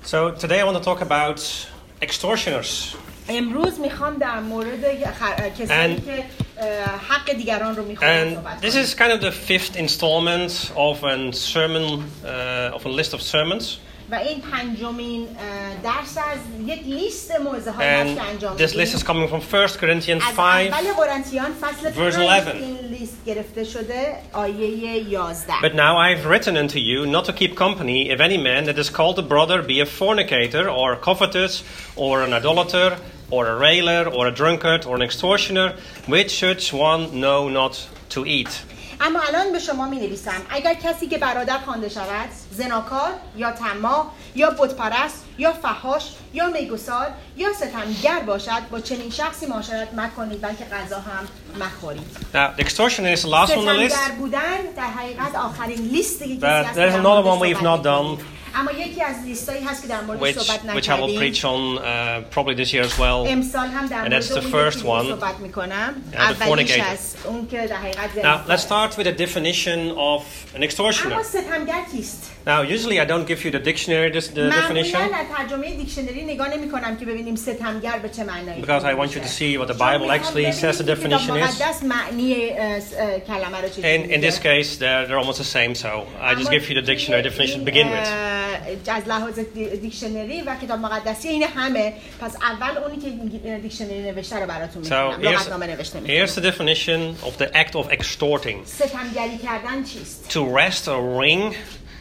So today I want to talk about extortioners. امروز میخوام در مورد کسانی که حق دیگران رو میخوان صحبت کنم. This is kind of the fifth installment of a sermon, of a list of sermons. و این پنجمین درس از یک لیست موعظه‌هایی است که انجام This list is coming from 1 Corinthians 5, اول قرنتیان فصل verse 5 11. این لیست گرفته شده آیه 11. But now I have written unto you not to keep company if any man that is called a brother be a fornicator or covetous or an idolater or a railer or a drunkard or an extortioner, with such one know not to eat. اما الان به شما می نویسم اگر کسی که برادر خوانده شود زناکار یا طماع یا بتپرست یا فحاش یا میگسار یا ستمگر باشد با چنین شخصی معاشرت مکنید بلکه غذا هم مخورید. Now the extortioner is the last on the list. ستمگر بودن در حقیقت آخرین لیستی که کسی But هست. there's another one we've not done, اما یکی از لیستایی هست که در موردش صحبت which I will preach on probably this year as well. امسال هم در مورد اون صحبت میکنم. اولیش از اون که در حقیقت Now let's start with a definition of an extortioner. اما ستمگر کیست؟ Now usually I don't give you the dictionary definition. معمولا در ترجمه دیکشنری نگاه نمی‌کنم که ببینیم ستمگر به چه معنایی. Because I want you to see what the Bible actually says the definition is. مقدس معنی کلمه رو چجوری In this case they're almost the same, so I just give you the dictionary definition to begin with. از لحاظ دیکشنری و کتاب مقدسی این همه، پس اول اونی که دیکشنری نوشته رو براتون میگم. لغتنامه نوشته میگم. Here's the definition of the act of extorting. ستمگری کردن چیست؟ To wrest or wring,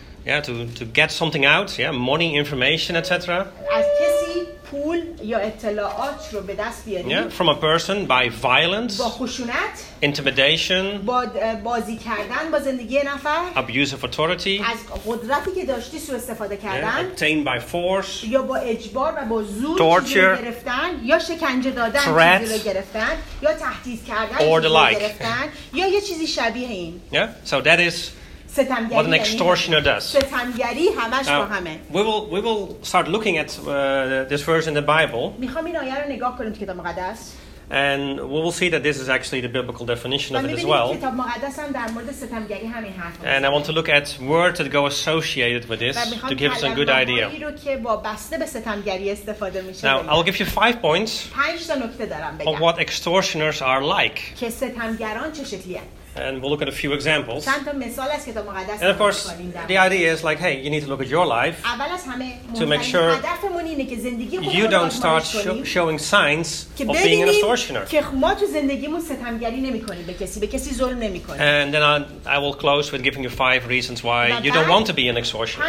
to get something out, money, information, etc. از کسی پول یا اطلاعات رو به دست بیاری. From a person by violence, با خشونت، intimidation, با بازی کردن با زندگی نفر، abuse of authority, از قدرتی که داشتی سوء استفاده کردن، obtained by force, یا با اجبار و با زور چیزی رو گرفتن، یا شکنجه دادن چیزی رو گرفتن، یا تهدید کردن چیزی رو گرفتن، یا یه چیزی شبیه این. So that is what an extortioner does. ستمگری همش با همه. We will start looking at this verse in the Bible. میخوام این آیه رو نگاه کنیم تو کتاب مقدس. And we will see that this is actually the biblical definition of it as well. And I want to look at words that go associated with this to give us a good idea. Now, I'll give you 5 points of what extortioners are like. And we'll look at a few examples. And of course, the idea is like, hey, you need to look at your life to make sure you don't start showing signs of being an extortioner. And then I will close with giving you 5 reasons why you don't want to be an extortioner.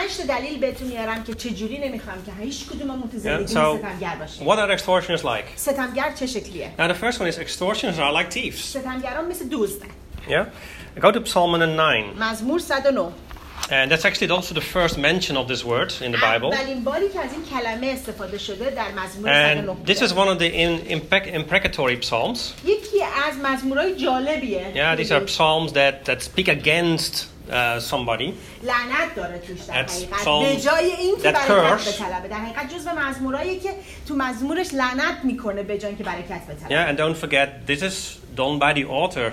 So, what are extortioners like? Now, the first one is extortioners are like thieves. Yeah? Go to Psalm 109. And that's actually also the first mention of this word in the Bible. And this is one of the imprecatory psalms. Yeah, these are psalms that speak against somebody. That's psalms that curse. Yeah, and don't forget, this is done by the author.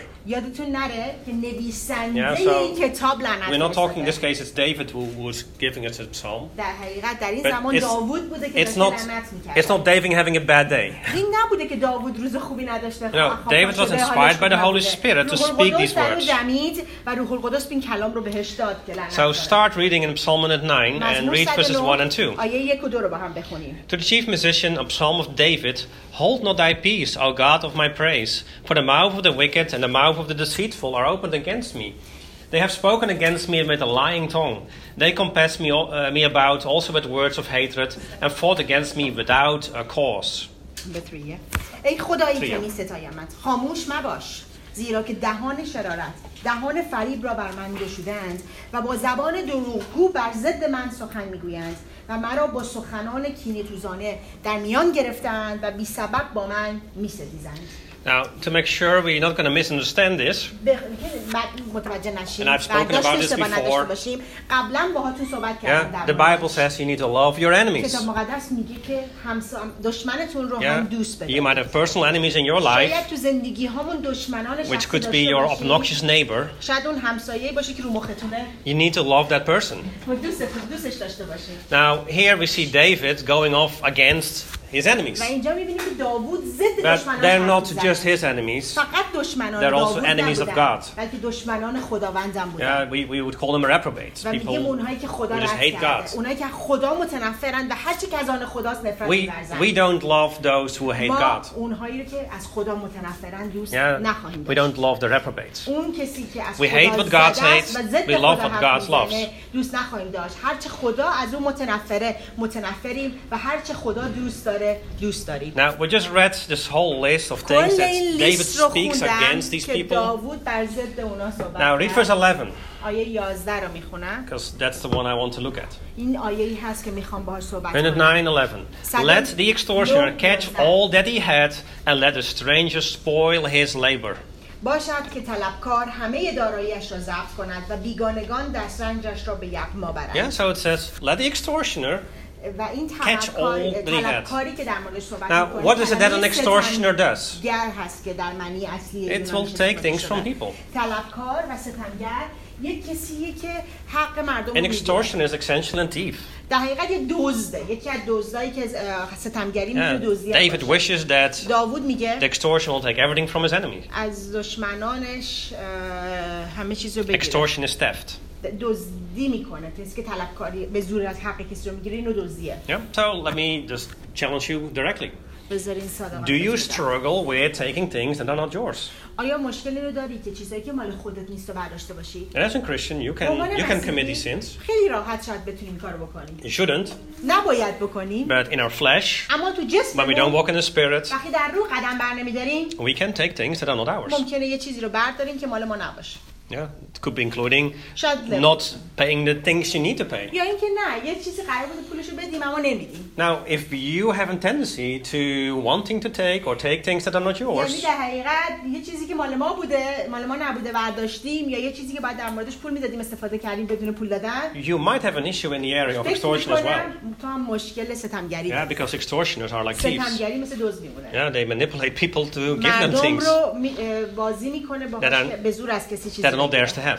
We're not talking in this case, it's David who was giving us a psalm. But it's not David having a bad day. David was inspired by the Holy Spirit to speak these words. So start reading in Psalm 109 and read verses 1 and 2. To the chief musician, a psalm of David, hold not thy peace, O God of my praise, for the mouth of the wicked and the mouth of the deceitful are opened against me. They have spoken against me with a lying tongue. They compassed me about also with words of hatred and fought against me without a cause. ای خدایی که می ستایمت خاموش مباش، زیرا که دهان شرارت دهان فریب را بر من گشودند و با زبان دروغگو بر ضد من سخن میگویند و مرا با سخنان کینه‌توزانه در میان گرفتند و بی سبب با من می‌ستیزند. Now, to make sure we're not going to misunderstand this, and I've spoken about this before, the Bible says you need to love your enemies. You might have personal enemies in your life, which could be your obnoxious neighbor. You need to love that person. Now, here we see David going off against his enemies. But they're not just his enemies. They're also enemies of God. Yeah, we would call them reprobates. People who just hate God. We don't love those who hate God. Yeah, we don't love the reprobates. We hate what God hates. We love what God loves. Now, we just read this whole list of things that David speaks against these people. Now, read verse 11. Because that's the one I want to look at. 109:11. Let the extortioner catch all that he had, and let the stranger spoil his labor. باشد که طلبکار همه دارایی‌اش را ضبط کند و بیگانگان دسترنجش را به یغما برد. Yeah, so it says, let the extortioner catch all that he had. Now, what is it that an extortioner does? It will take things from people. An extortioner is essentially a thief. David wishes that the extortioner will take everything from his enemy. Extortion is theft. Yeah, so let me just challenge you directly. Do you struggle with taking things that are not yours? And as a Christian, you can commit these sins. You shouldn't. But in our flesh, when we don't walk in the Spirit, we can take things that are not ours. Yeah, it could be including not paying the things you need to pay. Now, if you have a tendency to wanting to take or take things that are not yours, you might have an issue in the area of extortion as well. Yeah, because extortioners are like thieves. Yeah, they manipulate people to give them things that are not theirs to have.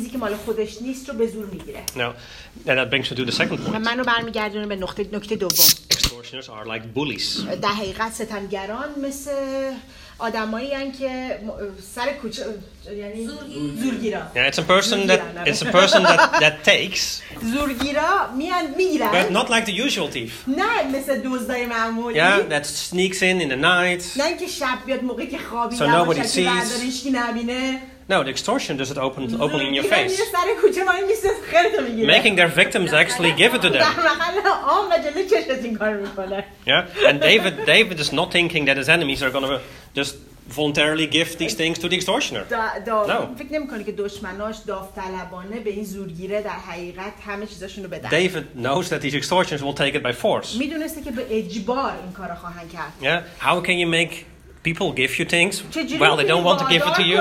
Now, and that brings me to the second point. Extortioners are like bullies. Yeah, it's a person that takes. But not like the usual thief. Yeah, that sneaks in the night. So nobody sees. No, the extortion does it openly in your face. Making their victims actually give it to them. Yeah, and David is not thinking that his enemies are going to just voluntarily give these things to the extortioner. No. David knows that these extortioners will take it by force. Yeah, how can you make people give you things while they don't want to give it to you?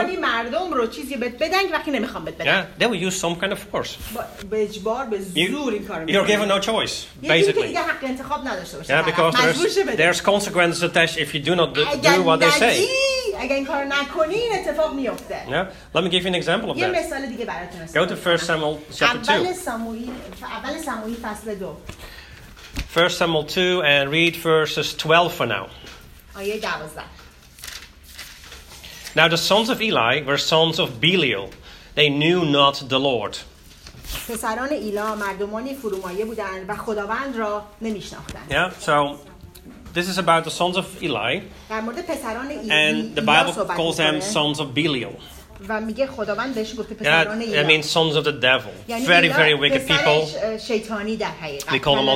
Yeah, they will use some kind of force. You're given no choice, basically. Yeah, because there's consequences attached if you do not do what they say. Yeah, let me give you an example of that. Go to 1 Samuel chapter 2. 1 Samuel 2 and read verses 12 for now. Now the sons of Eli were sons of Belial. They knew not the Lord. Yeah, so this is about the sons of Eli. And the Bible calls them sons of Belial. Yeah, I mean sons of the devil. Very, very wicked people. We call them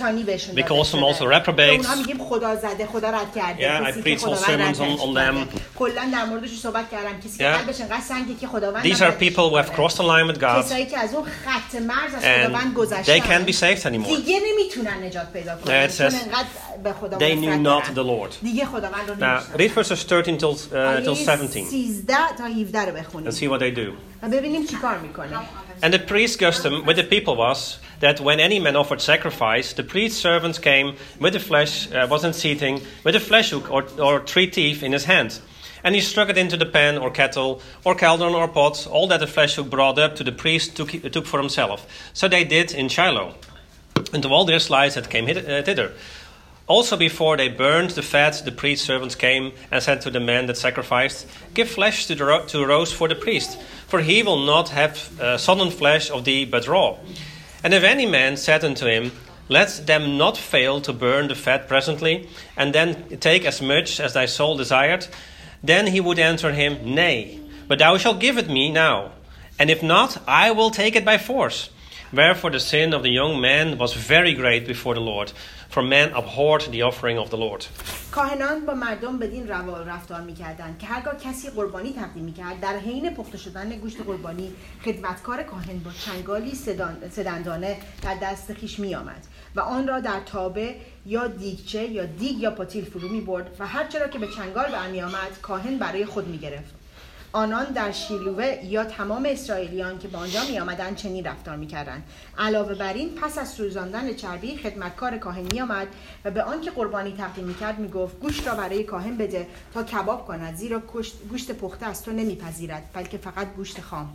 also reprobates. Yeah, I preach whole sermons on them. کلا در موردش صحبت کردم کسی که قلبش انقدر سنگه که خداوند These are people who have crossed the line with God. کسایی که از اون خط مرز از خداوند گذشتن. They can't be saved anymore. دیگه نمیتونن نجات پیدا کنن. چون انقدر به خداوند they knew not the Lord. دیگه خداوند رو Now read verses 13 till 17. 13 تا 17 رو بخونید. And see what they do. و ببینیم چیکار میکنه. And the priest's custom with the people was that when any man offered sacrifice, the priest's servants came with the flesh, wasn't seething, with a flesh hook or 3 teeth in his hand. And he struck it into the pan or kettle or cauldron or pot. All that the flesh hook brought up to the priest took for himself. So they did in Shiloh. And to all their slides that came thither. Also before they burned the fat, the priest's servants came and said to the man that sacrificed, give flesh to roast for the priest, for he will not have sodden flesh of thee, but raw. And if any man said unto him, let them not fail to burn the fat presently, and then take as much as thy soul desired, then he would answer him, nay, but thou shalt give it me now, and if not, I will take it by force. Wherefore the sin of the young man was very great before the Lord, for men abhorred the offering of the Lord. کاهنان با مردم بدین رفتار می‌کردند که هرگاه کسی قربانی تقدیم می‌کرد در حین پخته شدن گوشت قربانی خدمتکار کاهن با چنگالی سه‌دندانه در دست خویش می‌آمد و آن را در تابه یا دیگچه یا دیگ یا پاتیل فرو می‌برد و هر چرا که به چنگال برمی‌آمد کاهن برای خود می‌گرفت. آنان در شیلوه یا تمام اسرائیلیان که به آنجا می آمدند چنین رفتار می کردند. علاوه بر این پس از سوزاندن چربی خدمتکار کاهن می آمد و به آنکه قربانی تقدیم می کرد می گفت گوشت را برای کاهن بده تا کباب کند زیرا گوشت پخته از تو نمی پذیرد بلکه فقط گوشت خام.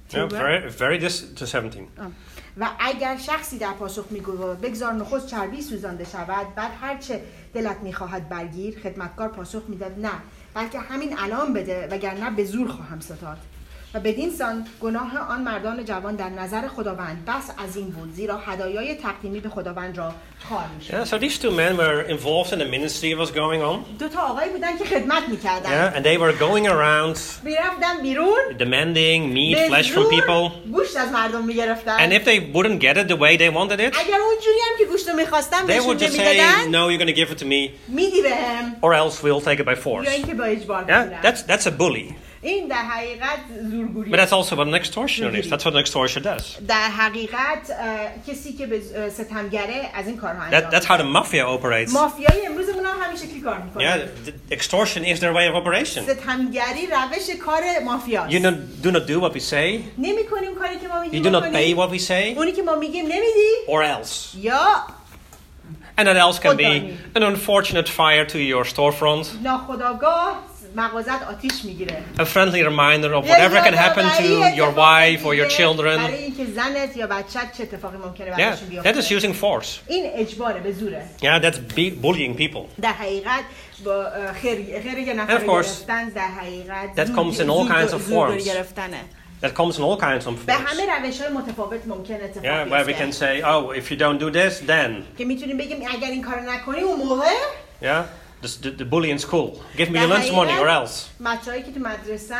Very to 17. و اگر شخصی در پاسخ می گفت بگذار نخست چربی سوزانده شود بعد هر چه دلت می خواهد برگیر خدمتکار پاسخ می داد نه بلکه همین الان بده وگرنه به زور خواهم ستاد و بدین سان گناه آن مردان جوان در نظر خداوند بس عظیم بود زیرا هدایای تقدیمی به خداوند را خوار می‌شد. So these two men were involved in the ministry that was going on. دو تا آقای بودن که خدمت می‌کردند. And they were going around می‌رفتن بیرون demanding meat, flesh from people. گوشت از مردم می‌گرفتن. And if they wouldn't get it the way they wanted it, اگر اونجوری هم که گوشت رو می‌خواستن they would just say no, you're going to give it to me. میدی بهم. Or else we'll take it by force. یا اینکه با اجبار بگیرن. That's a bully. این در حقیقت زورگویی. But that's also what an extortioner is. That's what an extortioner does. در حقیقت کسی که به ستمگره از این کارها انجام. That's how the mafia operates. مافیای امروزمون هم همین شکلی کار میکنه. Yeah, extortion is their way of operation. ستمگری روش کار مافیاست. You do not do what we say. نمی‌کنیم کاری که ما میگیم. You do not pay what we say. اونی که ما میگیم نمیدی. Or else. یا And that else can be an unfortunate fire to your storefront. ناخودآگاه مغازت آتیش میگیره. A friendly reminder of whatever can happen to your wife or your children. برای اینکه زنت یا بچت چه اتفاقی ممکنه براشون بیفته. That is using force. این اجباره به زوره. Yeah, that's bullying people. در حقیقت با خیر یه نفر گرفتن در حقیقت that comes in all kinds of forms. گرفتنه. That comes in all kinds of forms. به همه روش‌های متفاوت ممکن اتفاق بیفته. Yeah, where we can say, oh, if you don't do this, then. که میتونیم بگیم اگر این کارو نکنی اون موقع. Yeah. The bully in school. Give me your lunch money or else. بچه‌هایی که تو مدرسه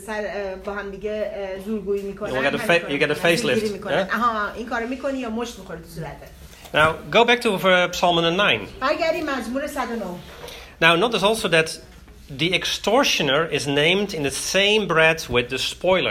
با هم دیگه زورگویی میکنن. You get a facelift. آها این کارو میکنی یا مشت میخوره تو صورتت. Now go back to Psalm 109. برگردیم مزمور 109. Now notice also that the extortioner is named in the same breath with the spoiler.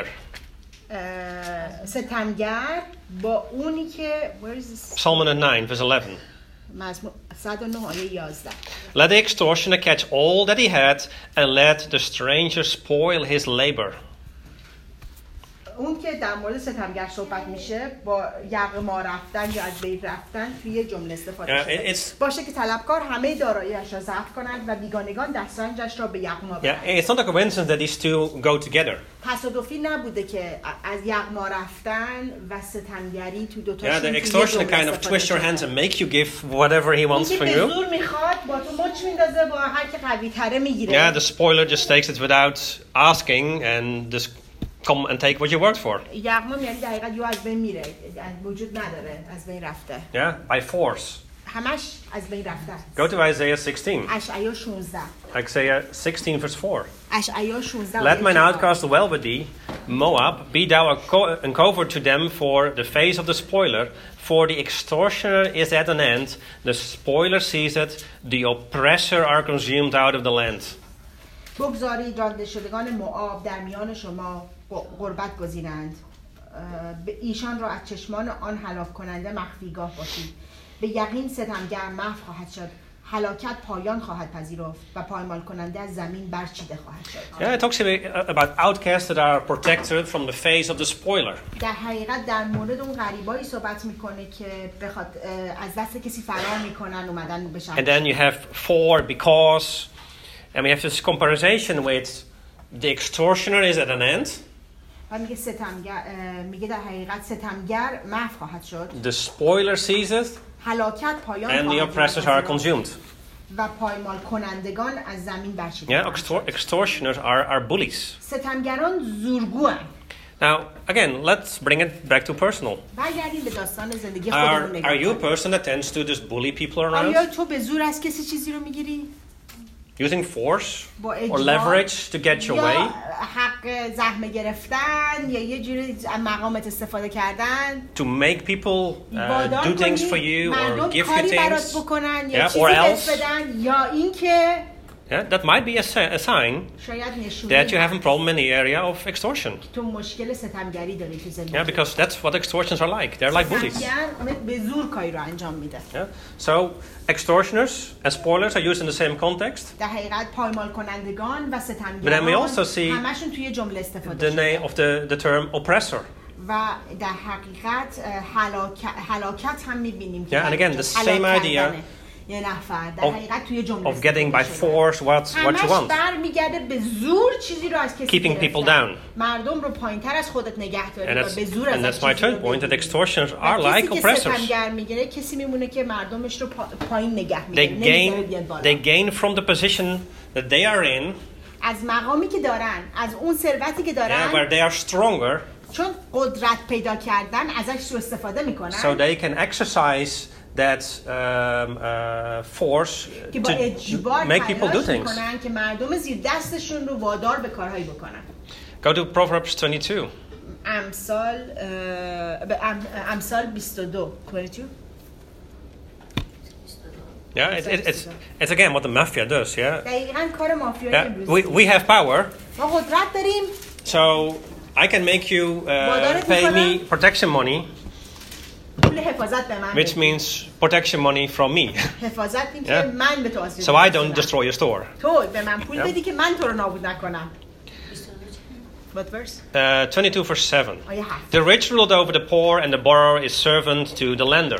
ستمگر با اونی که Psalm 109 verse 11. مزمور 109 آیه 11. Let the extortioner catch all that he had and let the stranger spoil his labor. اون که در مورد ستمگر صحبت میشه با یغما رفتن یا از بین رفتن توی جمله استفاده شده. باشه که طلبکار همه دارایی‌اش را ضبط کنند و بیگانگان دسترنجش را به یغما برند. Yeah, it's not a coincidence that these two go together. تصادفی نبوده که از یغما رفتن و ستمگری تو دو تا the extortioner kind of twist your hands and make you give whatever he wants from you. به زور میخواد با تو مچ میندازه با هر که قوی تره میگیره. Yeah, the spoiler just takes it without asking and just come and take what you worked for. یغما یعنی در حقیقت از بین میره، وجود نداره، از بین رفته. Yeah, by force. همش از بین رفته. Go to Isaiah 16. اشعیا 16. Isaiah 16 verse 4. اشعیا 16. Let mine outcast dwell with thee, Moab, be thou uncovered to them for the face of the spoiler, for the extortioner is at an end, the spoiler ceaseth, the oppressor are consumed out of the land. بگذارید رانده شدگان موآب در میان شما غربت گزینند. ایشان را از چشمان آن هلاک کننده مخفیگاه باشید. به یقین ستمگر محو خواهد شد. هلاکت پایان خواهد پذیرفت و پایمال کننده از زمین برچیده خواهد شد. Yeah, it talks about outcasts that are protected from the face of the spoiler. در حقیقت در مورد اون غریبایی صحبت میکنه که بخواد از دست کسی فرار میکنن اومدن بشن. And then you have for, because, and we have this comparison with the extortioner is at an end. و میگه در حقیقت ستمگر محو خواهد شد. The spoiler ceases. هلاکت پایان and the oppressors are consumed. و پایمال کنندگان از زمین برچیده. Yeah, extortioners are bullies. ستمگران زورگوان. Now, again, let's bring it back to personal. برگردیم به داستان زندگی خودمون نگاه کنیم. Are you a person that tends to just bully people around? آیا تو به زور از کسی چیزی رو میگیری؟ Using force or leverage to get your way. حق زحمه گرفتن یا یه جوری مقامت استفاده کردن. To make people do things for you or give you things. بکنن یا چیزی بهت بدن یا اینکه Yeah, that might be a sign that you have a problem in the area of extortion. Yeah, because that's what extortions are like. They're like bullies. Yeah. So extortioners and spoilers are used in the same context. But then we also see the name of the term oppressor. Yeah, and again, the same idea. Of getting by force what you want. Keeping people down. And that's my third point, that extortioners are like oppressors. They gain from the position that they are in, where they are stronger, so they can exercise that force to make people do things. Go to Proverbs 22. Yeah, it's again what the mafia does. Yeah, we have power, so I can make you pay me protection money. Which means protection money from me. Yeah? So I don't destroy your store. What verse? 22 verse 7. The rich ruled over the poor and the borrower is servant to the lender.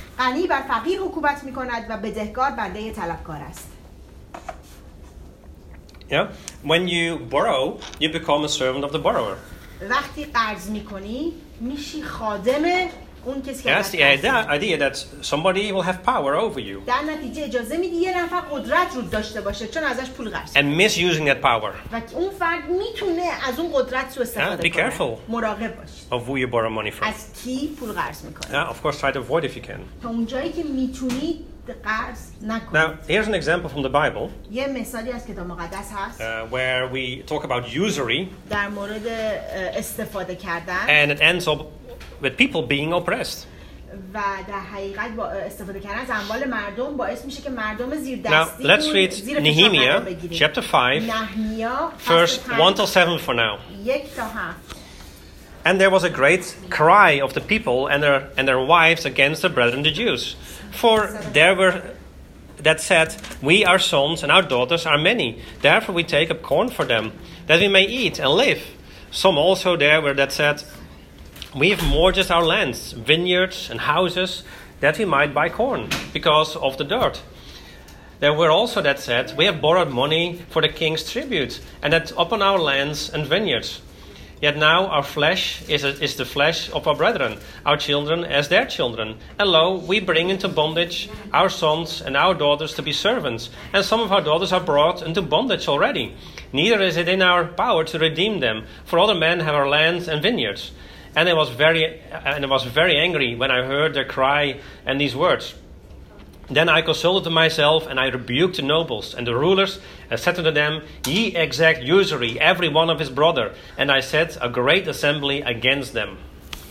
Yeah? When you borrow, you become a servant of the borrower. Yes, the idea that somebody will have power over you. And misusing that power. Be careful of who you borrow money from. Of course, try to avoid if you can. Now, here's an example from the Bible where we talk about usury and it ends up with people being oppressed. Now, let's read Nehemiah chapter 5, verse 1 till 7 for now. And there was a great cry of the people and their wives against the brethren the Jews. For there were that said, we our sons and our daughters are many, therefore we take up corn for them, that we may eat and live. Some also there were that said, we have mortgaged our lands, vineyards and houses, that we might buy corn, because of the dirt. There were also that said, we have borrowed money for the king's tribute, and that upon our lands and vineyards. Yet now our flesh is the flesh of our brethren, our children as their children. And lo, we bring into bondage our sons and our daughters to be servants, and some of our daughters are brought into bondage already. Neither is it in our power to redeem them, for other men have our lands and vineyards. And I was very angry when I heard their cry and these words. Then I consulted myself, and I rebuked the nobles and the rulers, and said to them, Ye exact usury, every one of his brother. And I set a great assembly against them.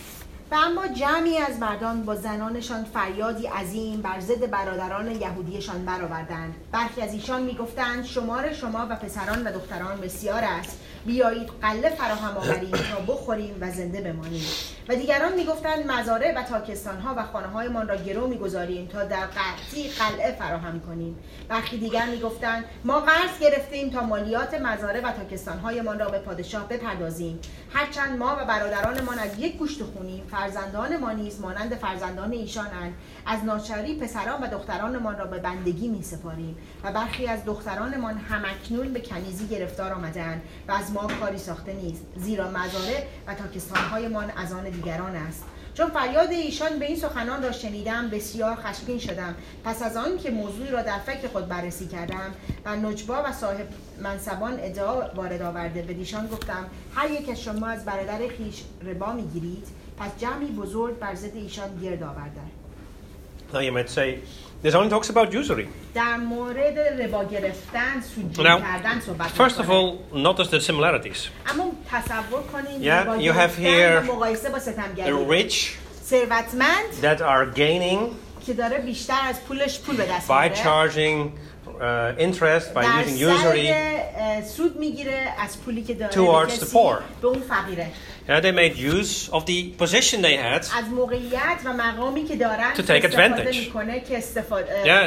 و اما جمعی از مردان با زنانشان فریادی عظیم بر ضد برادران یهودیشان برآوردند. برخی از ایشان میگفتند شمار شما و پسران و دختران بسیار است، بیایید غله فراهم آوریم تا بخوریم و زنده بمانیم. و دیگران میگفتند مزارع و تاکستانها و خانه‌هایمان را گرو میگذاریم تا در قحطی قلعه فراهم کنیم. برخی دیگر میگفتند ما قرض گرفتیم تا مالیات مزارع و تاکستانهایمان را به پادشاه بپردازیم. هرچند ما و برادرانمان از یک گوشت خونیم، فرزندان ما نیز مانند فرزندان ایشانند. از ناچاری پسران و دخترانمان را به بندگی می‌سپاریم و برخی از دخترانمان همکنون به کنیزی گرفتار آمدند و از ما کاری ساخته نیست، زیرا مزارع و تاکستان‌هایمان از آن دیگران است. چون فریاد ایشان به این سخنان را شنیدم بسیار خشمگین شدم. پس از آن که موضوعی را در فکر خود بررسی کردم و نجبا و صاحب منصبان ادعا وارد آورده بدیشان گفتم هر یک از شما از برادر خویش ربا میگیرید. پس جمعی بزرگ بر ضد ایشان گرد آوردند. Now you might say, this only talks about usury. در مورد ربا گرفتن، سودجویی کردن صحبت first of all, notice the similarities. اما تصور کنید Yeah, you have here مقایسه با ستمگری. the rich ثروتمند that are gaining که داره بیشتر از پولش پول به دست by میاره. charging interest by using usury سود میگیره از پولی که داره towards the poor. به اون فقیره. They made use of the position they had از موقعیت و مقامی که دارن to take advantage. میکنه که استفاده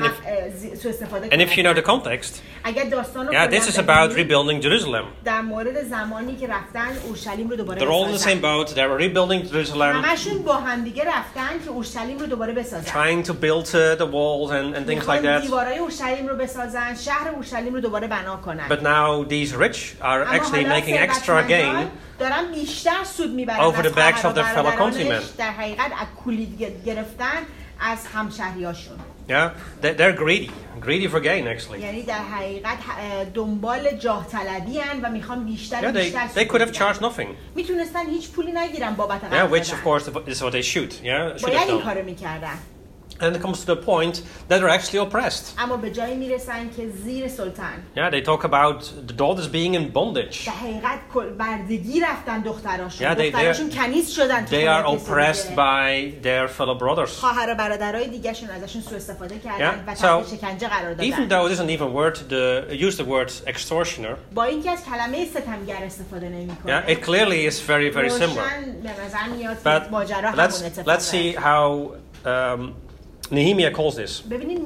And if you know the context, اگر داستانو this is about rebuilding Jerusalem. در مورد زمانی که رفتن اورشلیم رو دوباره They're all in the same boat. They were rebuilding Jerusalem, همشون با هم دیگه رفتن که اورشلیم رو دوباره بسازن. trying to build the walls and things like that. دیوارهای اورشلیم رو بسازن، شهر اورشلیم رو دوباره بنا کنن. But now these rich are actually making extra gain دارن بیشتر سود میبرن over the backs of their fellow countrymen. در حقیقت از کولی گرفتن از همشهریاشون. Yeah, they're greedy for gain actually. یعنی در حقیقت دنبال جاه طلبی ان و میخوان بیشتر بیشتر. They could have charged nothing. میتونستن هیچ پولی نگیرن بابت قرض. Yeah, which of course is what they should. Yeah, should باید این have کارو done. میکردن. And it comes to the point that they're actually oppressed. اما به جایی میرسن که زیر سلطان. Yeah, they talk about the daughters being in bondage. در حقیقت بردگی رفتن دختراشون. Yeah, دختراشون کنیز شدن. They are oppressed by their fellow brothers. خواهر و برادرای دیگه‌شون ازشون سوء استفاده کردن و تحت شکنجه قرار دادن. Even though it doesn't even use the word extortioner. با اینکه از کلمه ستمگر استفاده نمی‌کنه. Yeah, it clearly is very similar. But let's see how Nehemiah calls this.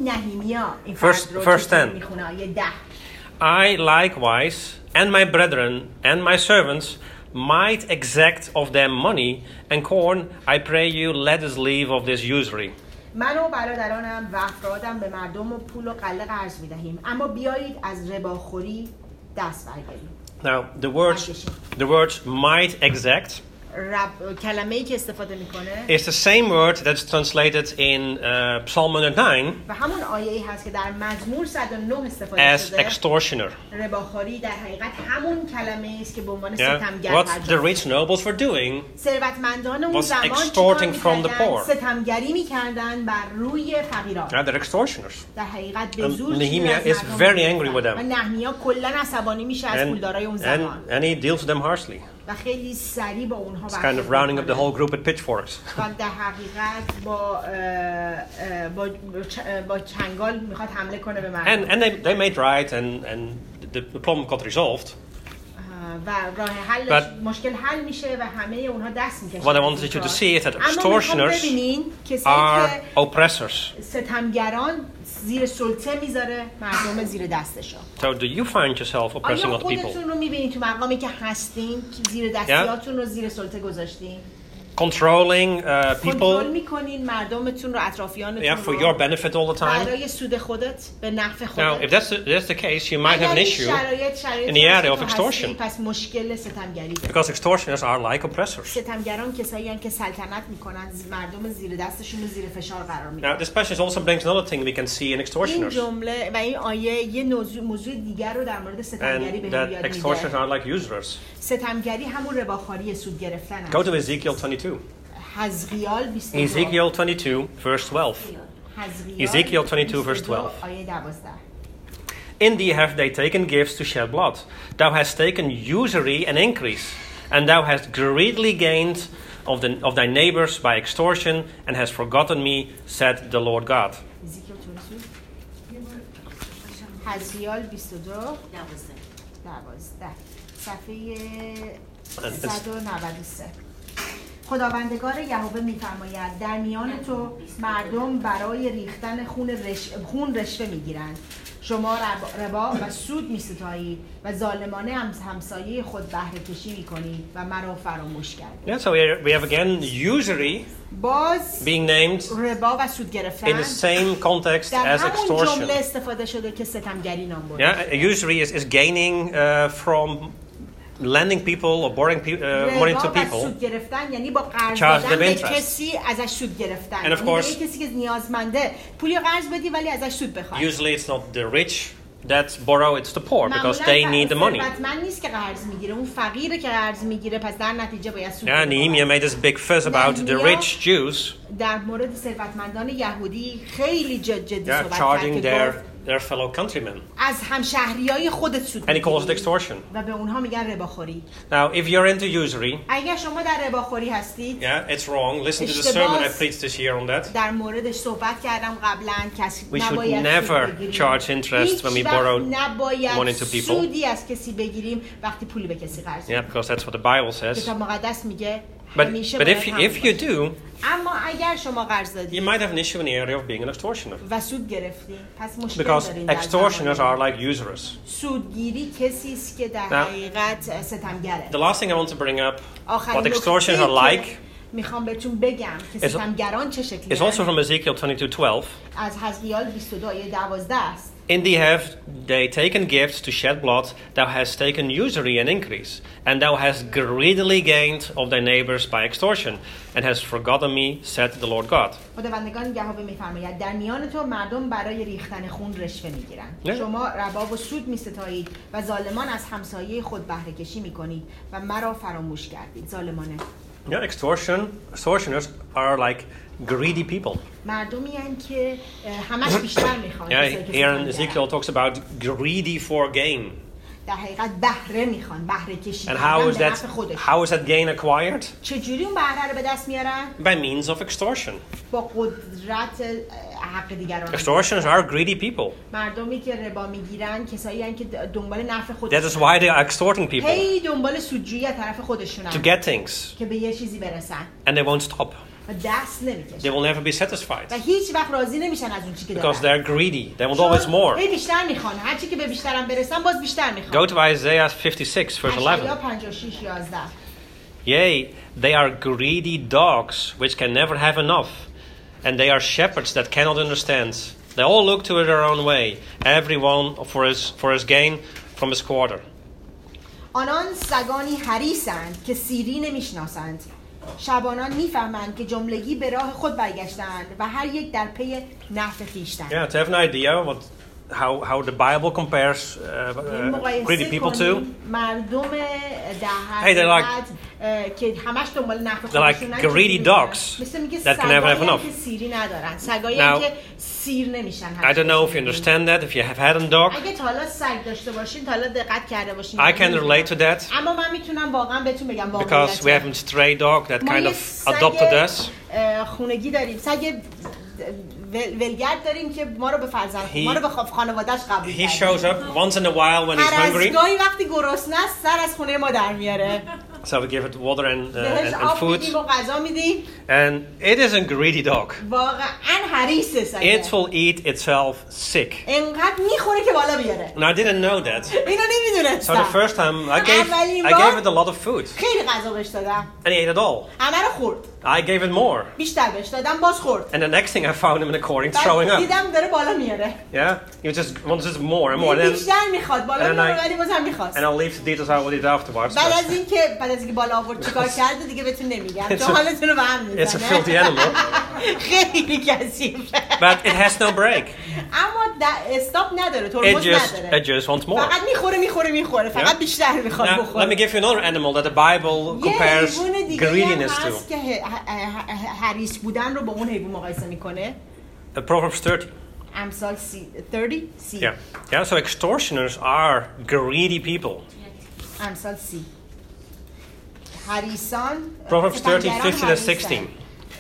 Verse 10. I likewise and my brethren and my servants might exact of them money and corn. I pray you, let us leave of this usury. من و برادرانم و افرادم به مردم و پول و غله قرض می‌دهیم، اما بیایید از رباخوری دست برداریم. Now the words might exact کلمه‌ای که استفاده میکنه is the same word that's translated in Psalm 109 و همون آیه‌ای هست که در مزمور 109 استفاده شده as extortioner. رباخوری در حقیقت همون کلمه‌ای است که به عنوان ستمگر what the rich nobles were doing ثروتمندان اون زمان extorting from the poor. ستمگری می‌کردن بر روی فقیران. They're extortioners. در حقیقت به زور Nehemiah is very angry with them. و نهمیا کلاً عصبانی میشه از پولدارای اون زمان. And he deals with them harshly. و خیلی سریع با اونها It's kind of rounding up the whole group with pitchforks. و در حقیقت با چنگال میخواد حمله کنه به مردم. And they made right and the problem got resolved. و راه حل مشکل حل میشه و همه اونها دست میکشن. What I wanted you to see is that extortioners are oppressors. ستمگران زیر سلطه میذاره مردم زیر دستشون. So do you find yourself oppressing other people? خودتون رو میبینید تو مقامی که هستین که زیر دستیاتون رو زیر سلطه گذاشتین؟ Controlling people. کنترل میکنین مردمتون رو اطرافیانتون رو. Yeah, for your benefit all the time. برای سود خودت به نفع خودت. Now, if that's the case, you might have an issue in the area of extortion. پس مشکل ستمگری داره. Because extortioners are like oppressors. ستمگران کسایی هستند که سلطنت میکنن، مردم زیر دستشون رو زیر فشار قرار میدن. Now, this passage also brings another thing we can see in extortioners. این جمله و این آیه یه موضوع دیگر رو در مورد ستمگری بهمون یاد میده. Extortioners are like usurers. ستمگری همون رباخواری سود گرفتن است. Go to Ezekiel 22. Ezekiel 22 verse 12. Ezekiel 22 verse 12. In thee have they taken gifts to shed blood. Thou hast taken usury and increase, and thou hast greedily gained of thy neighbors by extortion, and has forgotten me, said the Lord God. حزقیال 22 صفحه 193. خداوندگار یهوه می‌فرماید در میان تو مردم برای ریختن خون رشوه می‌گیرند. شما ربا و سود می‌ستایید و ظالمانه همسایه خود بهره کشی می‌کنید و مرا فراموش کردید. Yeah, so we have again usury باز being named ربا و سود گرفتن in the same context as در همون extortion. جمله استفاده شده که ستمگری نام برده. Yeah, usury is gaining from lending people or borrowing money to people. سود گرفتن یعنی با قرض Charge دادن them به interest. کسی ازش سود گرفتن. And of course- یعنی کسی که نیازمنده پولی قرض بدی ولی ازش سود بخوای. Usually it's not the rich that borrow, it's the poor because they need the money. ثروتمند نیست که قرض میگیره، اون فقیره که قرض میگیره، پس در نتیجه باید سود Yeah, بده. Nehemiah made this big fuss about the rich Jews. در مورد ثروتمندان یهودی خیلی جدی صحبت charging کرد که their fellow countrymen. از همشهریای خودت سود And he calls it می‌گیری. extortion. و به اونها میگن رباخوری. Now, if you're into usury, اگر شما در رباخوری هستید، yeah, it's wrong. Listen to the اشتباه sermon I preached this year on that. در موردش صحبت کردم قبلا. کسی We should نباید never سود بگیریم. charge interest when we هیچ وقت borrow نباید money to people. سودی از کسی بگیریم وقتی پولی به کسی قرض Yeah, بدیم. because that's what the Bible says. کتاب مقدس میگه But همیشه if باید you, همون if you باشه. do, اما اگر شما قرض you دادید might have an issue in the area of being an extortioner. و سود گرفتید، پس مشکل Because دارین در extortioners زمان. are like usurers. سودگیری کسی است که در Now, حقیقت ستمگره. The last thing I want to bring up, آخرین what نکته extortioners are که like, میخوام بهتون بگم که is- ستمگران چه is شکلی also from Ezekiel 22:12. از حزقیال 22 آیه 12 است. Indeed have they taken gifts to shed blood, thou hast taken usury and increase, and thou hast greedily gained of thy neighbors by extortion, and hast forgotten me, said the Lord God. خداوندگان یهوه میفرماید در میان تو مردم برای ریختن خون رشوه میگیرند. نه. شما ربا و سود میستایید و ظالمان از همسایه خود بهره کشی میکنید و مرا فراموش کردید. ظالمانه Yeah, extortioners are like greedy people. مردمی هستند که همش بیشتر میخوان. Yeah, here in Ezekiel talks about greedy for gain. در حقیقت بهره میخوان، بهره کشی And کردن به نفع خودش. how is that gain acquired? چجوری اون بهره رو به دست میارن؟ By means of extortion. با قدرت حق دیگران. Extortioners are greedy people. مردمی که ربا میگیرن کسایی هستند که دنبال نفع That خودشون. is why they are extorting people هی دنبال سودجویی از طرف خودشونن to get things, که به یه چیزی برسن and they won't stop. و دست They نمیکشن will never be satisfied و هیچ وقت راضی نمیشن از اون چیزی که because دارن. they're greedy. They want always more. هی بیشتر میخوان، هر چی که به بیشترم برسن باز بیشتر میخوان. Go to Isaiah 56, verse 11. اشعیا 56:11. Yea, they are greedy dogs which can never have enough, and they are shepherds that cannot understand. They all look to their own way, everyone for his gain from his quarter. آنان سگانی حریصند که سیری نمیشناسند. شبانان میفهمند که جملگی به راه خود برگشتند و هر یک در پی نفع خویشتند. Yeah, to have an idea how the Bible compares greedy people to. مردم در Hey, they're like- که همش دنبال نفع they're like خودشونن greedy dogs مثل میگه that can never have سگایی enough. که سیری ندارن، سگایی Now, که سیر نمیشن. I don't know if you understand that, if you have had a dog. اگه تا حالا سگ داشته باشین، تا حالا دقت کرده باشین. I can relate to that اما من میتونم واقعا بهتون بگم because we have a stray dog that ما kind یه of سگ adopted us. خونگی داریم، سگ ولگرد داریم که ما رو به فرزند ما رو به خانواده‌اش قبول He کرده. shows up once in a while when he's هر از hungry. گاهی وقتی گرسنه است سر از خونه ما در میاره. So we give it water بهش and آب food. میدیم و غذا میدیم. And it is a greedy dog. واقعا حریصه سگه. It will eat itself sick. انقدر میخوره که بالا بیاره. And I didn't know that. اینو So نمیدونستم. the first time I gave it a lot of food. خیلی غذا بهش دادم. And he ate it all. همه رو خورد. I gave it more. بیشتر بهش دادم باز خورد. And the next thing I found him in the corner throwing بعد up. دیدم داره بالا میاره. Yeah? He wanted more and more. And بیشتر میخواد، بالا and میاره I- ولی بازم میخواست. I'll leave the details out with it afterwards. بعد but از اینکه بالا آورد چیکار کرده دیگه بهتون نمیگم It's چون a- حالتون رو به هم It's a میزنه. filthy animal. خیلی کثیفه. But it has no break. اما استاپ نداره، It ترمز just نداره. wants more. فقط میخوره فقط Yeah. بیشتر میخواد Now, let me بخوره. give you another animal that the Bible یه compares حیوان دیگه greediness هست to. که حریص بودن رو با اون حیوان مقایسه میکنه. Proverbs 30. امثال 30 Yeah. So extortioners are greedy people. امثال 30. Proverbs 30:15 and 16.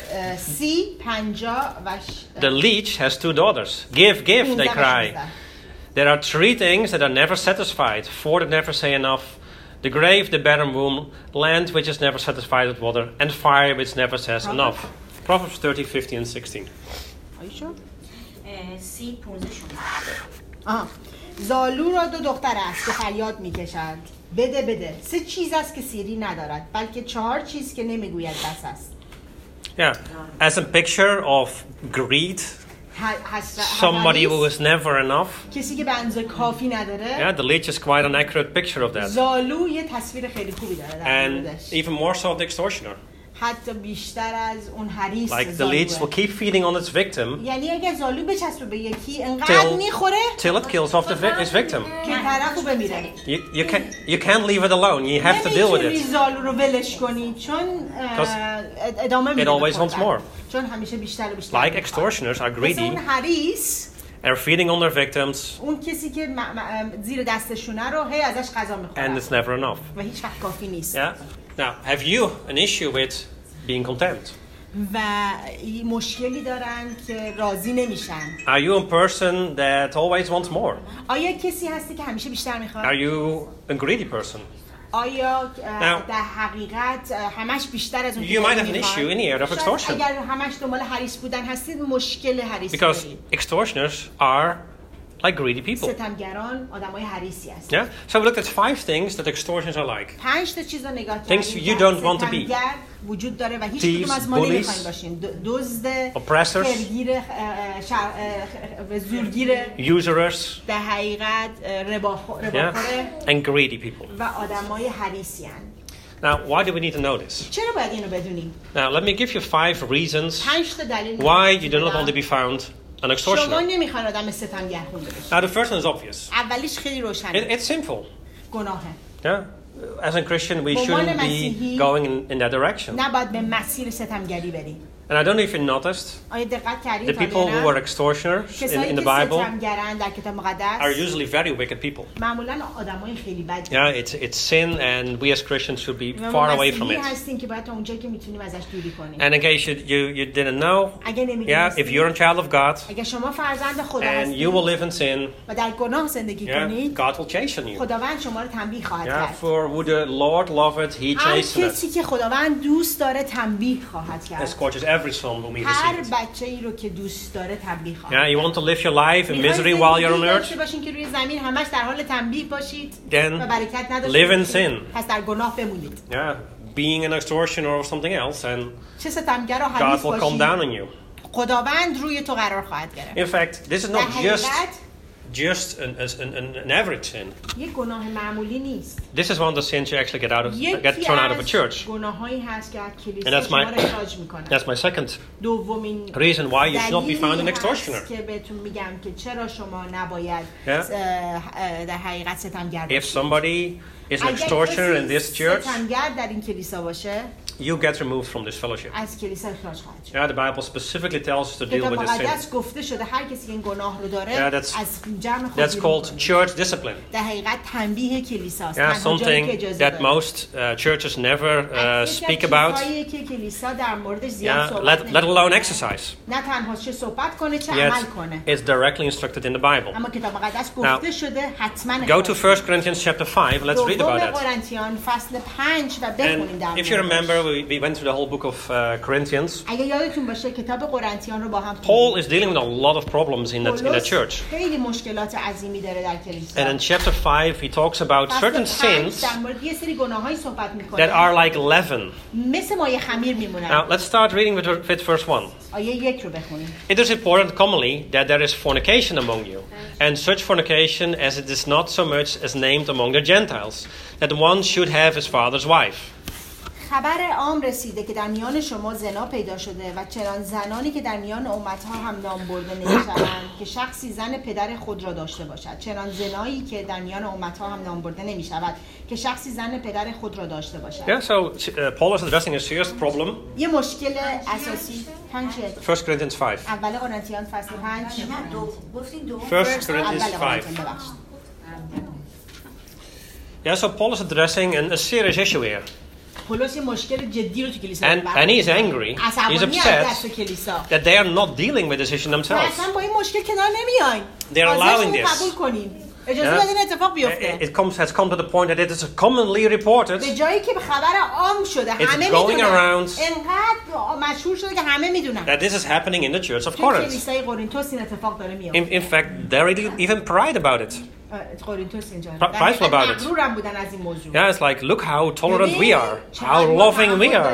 The leech has 2 daughters. Give, give, they cry. There are 3 things that are never satisfied, 4 that never say enough. The grave, the barren womb, land which is never satisfied with water, and fire which never says enough. Proverbs 30:15 and 16. Are you sure? زالو را 2 دختر است که فریاد میکشد بده بده 3 چیز است که سیری ندارد بلکه 4 چیز که نمیگوید بس است. Yeah, as a picture of greed, somebody who is never enough. کسی که به اندازه کافی نداره. Yeah, the leech is quite an accurate picture of that. زالو یه تصویر خیلی خوبی داره در موردش. And even more so the extortioner. حتی بیشتر از اون حریص Like the leech will keep feeding on its victim. یعنی اگه زالو بچسبه به یکی انقدر میخوره till it kills off its victim. که طرفو بمیره. You can't leave it alone. You have to deal with it. زالو رو ولش کنی چون ادامه میده. It always wants more. چون همیشه بیشتر و بیشتر. Like extortioners are greedy. اون حریص are feeding on their victims. اون کسی که زیر دستشونه رو هی ازش غذا میخوره. And it's never enough. و هیچ وقت کافی نیست. Yeah. Now, have you an issue with being content? و مشکلی دارن که راضی نمیشن. Are you a person that always wants more? آیا کسی هستی که همیشه بیشتر میخواد؟ Are you a greedy person? آیا در حقیقت همش بیشتر از اون you might have an issue in the area of extortion. اگر همش دنبال حریص بودن هستید مشکل حریص because extortioners are like greedy people. ستمگران آدمای حریصی هستند. Yeah. So we looked at 5 things that extortioners are like. 5 تا چیز رو نگاه کردیم. Things you don't want to be. وجود داره و هیچ کدوم از ما نمیخوایم باشیم. دزد، oppressors, زورگیر، usurers, در حقیقت رباخوره and greedy people. و آدمای حریصی هستند. Now, why do we need to know this? چرا باید اینو بدونیم؟ Now, let me give you 5 reasons why you do not want to be found an extortioner. شما نمیخواین آدم ستمگر خونده باشید. Now, the first one is obvious. اولیش خیلی روشنه. It's simple. گناهه. Yeah. As a Christian, we shouldn't be going in that direction. نباید به مسیر ستمگری بریم. And I don't know if you noticed, the people who are extortioners in the Bible are usually very wicked people. Yeah, it's sin, and we as Christians should be far away from it. And in case you didn't know, yeah, if you're a child of God and you will live in sin, yeah, God will chasten you. Yeah, for would the Lord love it, He chastens it. As scorches every son whom He receives. Yeah, you want to live your life in misery while you're on earth? Then live in sin. Yeah, being an extortioner or something else, and God will come down on you. In fact, this is not just an average sin. This is one of the sins you actually get thrown out of a church. And that's my second reason why you should not be found an extortioner. Yeah. If somebody is an extortioner in this church, you get removed from this fellowship. Yeah, the Bible specifically tells us to deal with this sin. Yeah, that's called church discipline. Yeah, something that most churches never speak about. Yeah, let alone exercise. Yet it's directly instructed in the Bible. Now, go to 1 Corinthians chapter 5. Let's read about that. And if you remember, we went through the whole book of Corinthians. Paul is dealing with a lot of problems in that church. And in chapter 5, he talks about certain sins that are like leaven. Now, let's start reading with verse 1. It is important commonly that there is fornication among you, and such fornication as it is not so much as named among the Gentiles, that one should have his father's wife. خبر عام رسیده که در میان شما زنا پیدا شده و چنان زنانی که در میان امتها هم نام برده نمی‌شوند که شخصی زن پدر خود را داشته باشد، چنان زنایی که در میان امتها هم نام برده نمی‌شود که شخصی زن پدر خود را داشته باشد. Yeah, so Paul is addressing a serious problem. یه مشکل اساسی 1 Corinthians 5. اول قرنتیان فصل 5. 1 Corinthians 5. Yeah, so Paul is addressing a serious issue here. پولس یه مشکل جدی رو تو کلیسا and he's angry. He's upset that they are not dealing with this issue themselves. اصلا با این مشکل کنار نمیاین. They're allowing this. قبول کنین. اجازه بدین اتفاق بیفته. It has come to the point that it is commonly reported. به جایی که خبر عام شده همه میدونن. اینقدر مشهور شده که همه میدونن. That this is happening in the church of Corinth. کلیسای قرنتوس این اتفاق داره میفته. In fact, they're even pride about it. Prideful about it. Yeah, it's like, look how tolerant we are, how loving we are.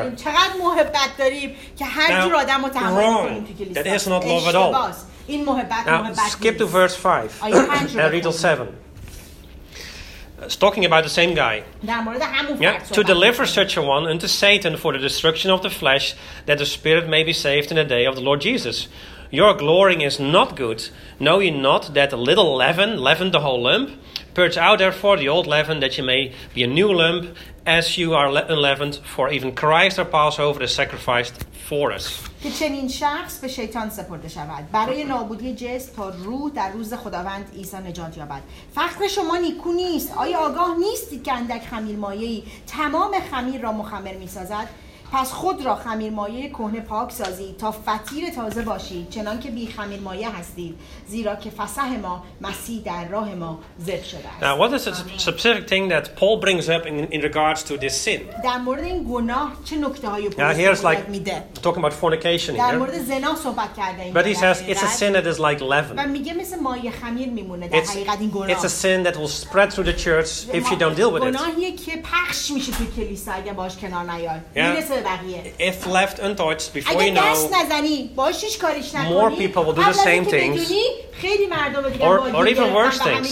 Now, wrong. That is not love at all. Now, skip to verse 5 and read till 7. It's talking about the same guy. Yeah, to deliver such a one unto Satan for the destruction of the flesh, that the spirit may be saved in the day of the Lord Jesus. Your glorying is not good. Know ye not that a little leaven leavened the whole lump? Purge out therefore the old leaven, that ye may be a new lump, as you are unleavened. For even Christ our Passover is sacrificed for us. که چنین شخص به شیطان سپرده شود برای نابودی جسم تا روح در روز خداوند عیسی نجات یابد. فخر شما نیکو نیست. آیا آگاه نیستید که اندک خمیر مایه‌ای تمام خمیر را مخمر می‌سازد؟ پس خود را خمیر مایه کهنه پاک سازید تا فطیر تازه باشید، چنان که بی خمیر مایه هستید، زیرا که فصح ما مسیح در راه ما ذبح شده است. Now, what is the specific thing that Paul brings up in regards to this sin? در مورد این گناه چه نکته‌هایی پولس میده؟ Talking about fornication here. در مورد زنا صحبت کرده این. But he says it's a sin that is like leaven. و میگه مثل مایه خمیر میمونه در حقیقت این گناه. It's a sin that will spread through the church if you don't deal with it. گناهیه که پخش میشه تو کلیسا اگه باش کنار نیای. میرسه If left untouched, before you know, more people will do the same things, or even worse things.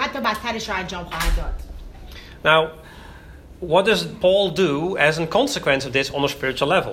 Now, what does Paul do as a consequence of this on a spiritual level?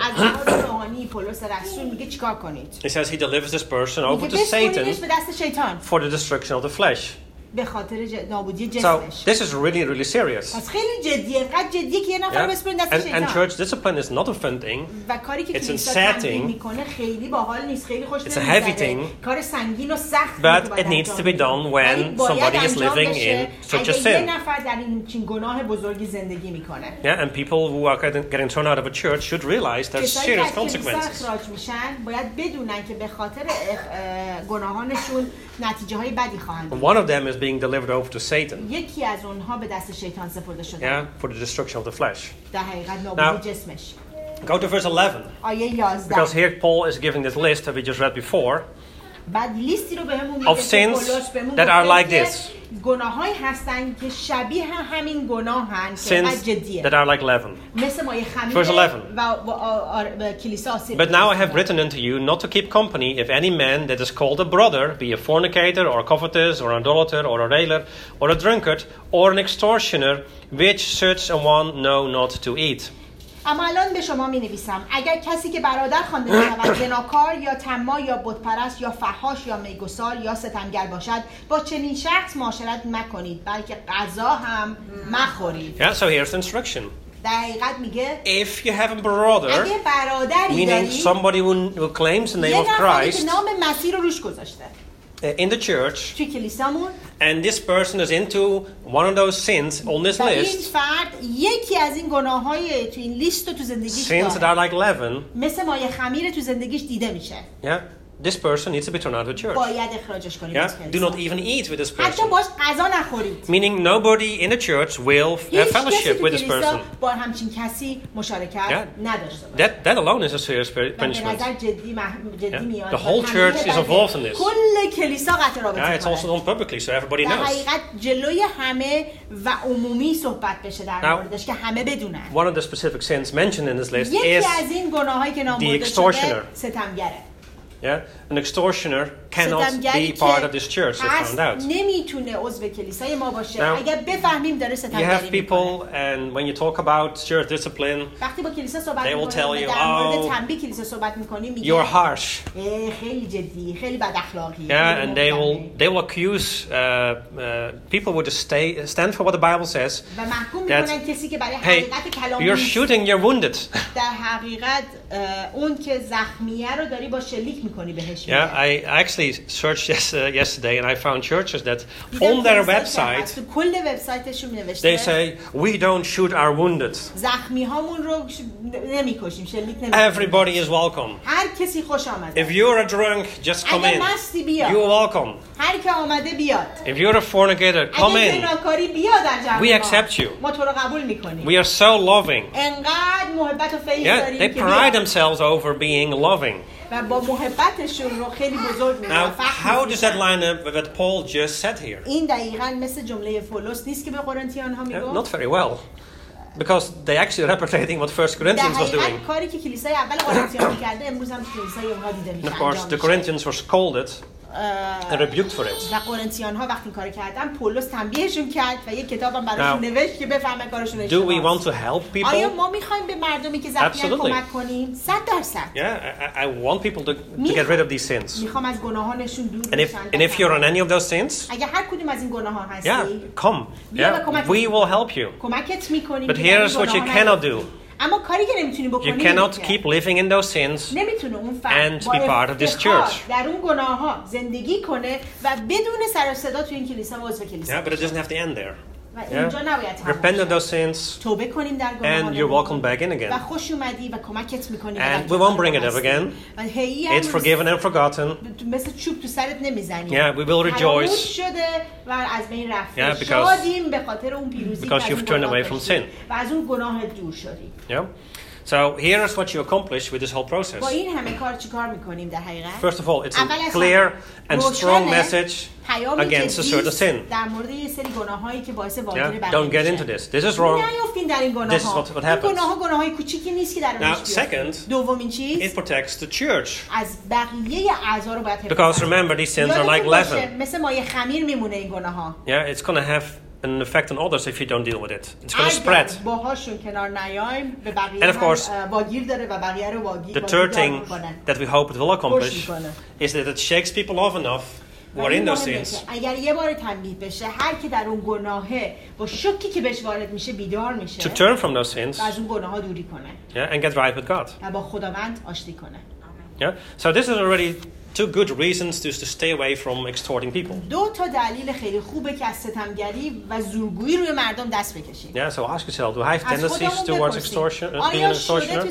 He says he delivers this person over to Satan for the destruction of the flesh. به خاطر نابودی جسمش. So this is really, really serious. پس خیلی جدیه، اینقدر جدیه که یه نفر بسپرین دست شیطان. And church discipline is not a fun thing. و کاری که کلیسا تنظیم میکنه خیلی باحال نیست، خیلی خوش نمیاد. It's a heavy thing. کار سنگین و سخت. But it needs to be done when somebody is living in such a sin. یه نفر در این چنین گناه بزرگی زندگی میکنه. Yeah, and people who are getting thrown out of a church should realize there's serious consequences. اخراج میشن، باید بدونن که به خاطر گناهانشون نتیجه‌های بدی خواهند داشت. One of them is being delivered over to Satan. یکی از اونها به دست شیطان سپرده شده. Yeah, for the destruction of the flesh. در حقیقت نابودی جسمش. Go to verse 11. آیه 11. Because here Paul is giving this list that we just read before. بعد لیستی رو بهمون میگه of sins that are like this. گناهایی هستن که شبیه همین گناهن که جدیه. That are like leaven. مثل مایه خمیر Verse 11. و کلیسا آسیب. But now I have written unto you not to keep company if any man that is called a brother be a fornicator or a covetous or an idolater or a railer or a drunkard or an extortioner, which such a one know not to eat. اما الان به شما می نویسم اگر کسی که برادر خوانده شود زناکار یا طماع یا بتپرست یا فحاش یا میگسار یا ستمگر باشد با چنین شخص معاشرت مکنید بلکه غذا هم مخورید. Yeah, so here's the instruction. در حقیقت میگه if you have a brother, اگه برادری meaning somebody who claims the name of Christ, نام مسیح رو روش گذاشته in the church, توی کلیسامون, and this person is into one of those sins on this list, این فرد یکی از این گناههای تو این لیست تو زندگیش sins that are like leaven, مثل مایه خمیر تو زندگیش دیده میشه. Yeah. This person needs to be thrown out of the church. Yeah? Do not even eat with this person. Meaning nobody in the church will have fellowship with this person. Yeah? That alone is a serious punishment. Yeah? The whole church is involved in this. Yeah, it's also done publicly so everybody knows. Now, one of the specific sins mentioned in this list is the extortioner. Yeah, an extortioner cannot be part of this church. They found out. Now, you have people, and when you talk about church discipline, they will tell you, "Oh, you're harsh." Yeah, and they will accuse people who just stand for what the Bible says. That, hey, you're shooting, you're wounded. اون که زخمیه رو داری با شلیک میکنی بهش. Yeah, I actually searched yesterday and I found churches that on their website کل وبسایتشون نوشته they say we don't shoot our wounded. زخمی هامون رو نمیکشیم، شلیک نمیکنیم. Everybody is welcome. هر کسی خوش آمده. If you're a drunk, just come in. You're welcome. هر که آمده بیاد. If you're a fornicator, come in. We accept you. ما تو رو قبول میکنیم. We are so loving. انقدر محبت و فیض داریم they pride themselves over being loving. و با محبتشون رو خیلی بزرگ می‌کنن. Now, how does that line up with what Paul just said here? این دقیقاً مثل جمله پولس نیست که به قرنتیان‌ها میگه. Not very well. Because they actually replicating what First Corinthians was doing. کاری که کلیسای اول قرنتیان می‌کرده امروز هم کلیسای اونها دیده میشه. Of course, the Corinthians were scolded and rebuked for it. و قرنتیان‌ها وقتی این کارو کردن پولس تنبیهشون کرد و یک کتابم براشون نوشت که بفهمن کارشون اشتباهه. Do we want to help people? آیا ما می‌خوایم به مردمی که زخمی‌ان کمک کنیم؟ 100%. Yeah, I want people to get rid of these sins. می‌خوام از گناهانشون دور بشن. And if you're on any of those sins, اگه هر کدوم از این گناه‌ها هستی، come. Yeah, we will help you. کمکت می‌کنیم. But here's what you cannot do. اما کاری که نمیتونی بکنی، you cannot keep living in those sins and be part of this church. در اون گناه‌ها زندگی کنه و بدون سر و صدا تو این کلیسا و عضو کلیسا. Yeah, but it doesn't have to end there. Yeah. Repent of those sins and you're welcome back in again. And we won't bring it up again. It's forgiven and forgotten. Yeah, we will rejoice. Yeah, because you've turned away from sin. Yeah. So here is what you accomplish with this whole process. First of all, it's a clear and strong message against a certain sin. Yeah, don't get into this. This is wrong. This is what happens. Now, second, it protects the church. Because remember, these sins are like leaven. Yeah, it's going to have an effect on others if you don't deal with it. It's going to spread. And of course, the third thing that we hope it will accomplish is that it shakes people off enough who are in those sins to turn from those sins, yeah, and get right with God. Yeah? So this is already two good reasons to stay away from extorting people. Yeah, so ask yourself, do I have tendencies towards extortion, being an extortioner?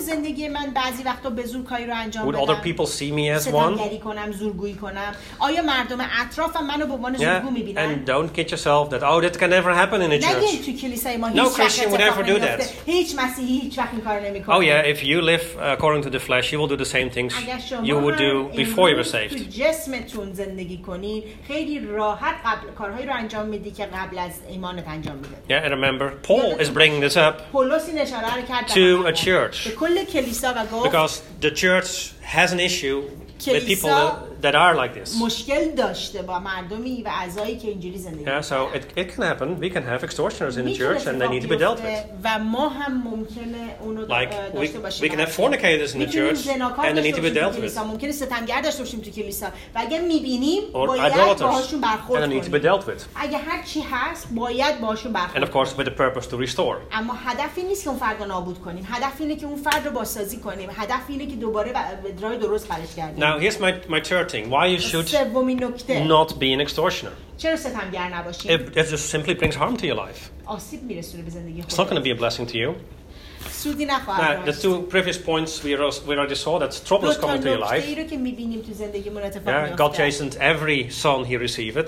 Would other people see me as one? Yeah, and don't kid yourself that, oh, that can never happen in a church. No Christian would ever do that. Oh yeah, if you live according to the flesh, you will do the same things you would do before you were saved. جسمتون زندگی کنین خیلی راحت کارهایی رو انجام میدی که قبل از ایمانت انجام میدی. Yeah, and remember, Paul is bringing this up to a church because the church has an issue with people that are like this. مشکل داشته با مردمی و اعضایی که اینجوری زندگی می‌کنن. Yeah, so it can happen. We can have extortioners in the church and they need to be dealt with. و ما هم ممکنه اونو داشته باشیم. We can have fornicators in the church and they need to be dealt with. ممکنه ستمگر داشته باشیم تو کلیسا و اگه می‌بینیم باید باهاشون برخورد کنیم. And they need to be dealt with. اگه هر چی هست باید باهاشون برخورد. And of course with the purpose to restore. اما هدف نیست که اون فرد رو نابود کنیم. هدف اینه که اون فرد رو بازسازی کنیم. هدف اینه که دوباره به راه درست برش گردونیم. Now here's my third thing. Why you should not be an extortioner. It just simply brings harm to your life. It's not going to be a blessing to you. Now, the two previous points we already saw that trouble is coming to your life. Yeah, God chastened every son he received.